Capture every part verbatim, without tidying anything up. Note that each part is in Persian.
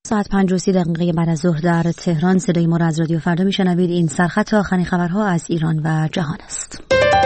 ساعت پنج و سی دقیقه بعد از ظهر در تهران صدای ما را از رادیو فردا میشنوید. این سرخط آخرین خبرها از ایران و جهان است.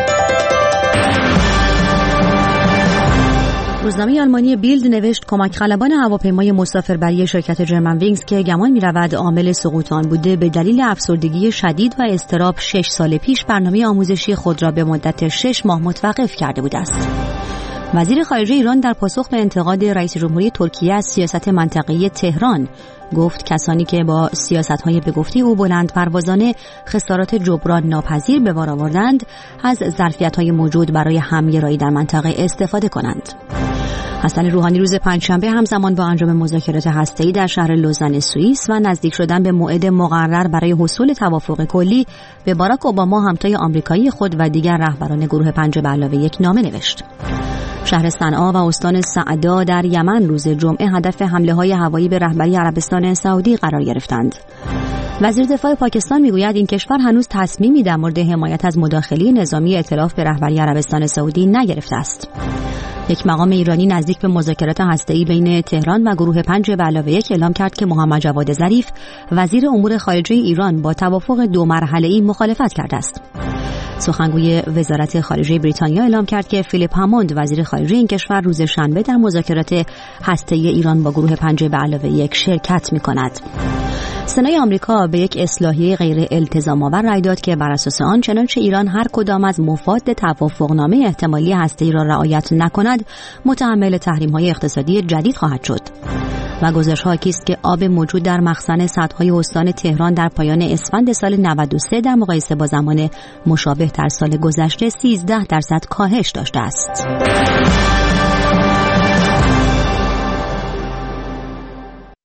روزنامه آلمانی بیلد نوشت کمک خلبان هواپیمای مسافربری شرکت جرمن وینگز که گمان می‌رود عامل سقوط آن بوده به دلیل افسردگی شدید و اضطراب شش سال پیش برنامه آموزشی خود را به مدت شش ماه متوقف کرده بوده است. وزیر خارجه ایران در پاسخ به انتقاد رئیس جمهوری ترکیه از سیاست منطقه‌ای تهران گفت کسانی که با سیاست‌های به گفته او بلند پروازانه خسارات جبران ناپذیر به بار آوردند از ظرفیت‌های موجود برای همگرایی در منطقه استفاده کنند. حسن روحانی روز پنجشنبه همزمان با انجام مذاکرات هسته‌ای در شهر لوزان سوئیس و نزدیک شدن به موعد مقرر برای حصول توافق کلی به باراک اوباما همتای آمریکایی خود و دیگر رهبران گروه پنج به علاوه یک نامه نوشت. شهر صنعا و استان سعدا در یمن روز جمعه هدف حمله‌های هوایی به رهبری عربستان سعودی قرار گرفتند. وزیر دفاع پاکستان میگوید این کشور هنوز تصمیمی در مورد حمایت از مداخله نظامی ائتلاف به رهبری عربستان سعودی نگرفته است. یک مقام ایرانی نزدیک به مذاکرات هسته‌ای بین تهران و گروه پنج به علاوه یک اعلام کرد که محمد جواد ظریف وزیر امور خارجه ایران با توافق دو مرحله‌ای مخالفت کرده است. سخنگوی وزارت خارجه بریتانیا اعلام کرد که فیلیپ هاموند وزیر خارجه این کشور روز شنبه در مذاکرات هسته‌ای ایران با گروه پنج به علاوه یک شرکت می‌کند. سنای آمریکا به یک اصلاحیه غیر التزام آور رأی داد که بر اساس آن چنانچه ایران هر کدام از مفاد توافقنامه احتمالی هسته‌ای را رعایت نکند متحمل تحریم‌های اقتصادی جدید خواهد شد. و گزارش‌ها حاکی است که آب موجود در مخزن سدهای استان تهران در پایان اسفند سال نود و سه در مقایسه با زمان مشابه در سال گذشته سیزده درصد کاهش داشته است.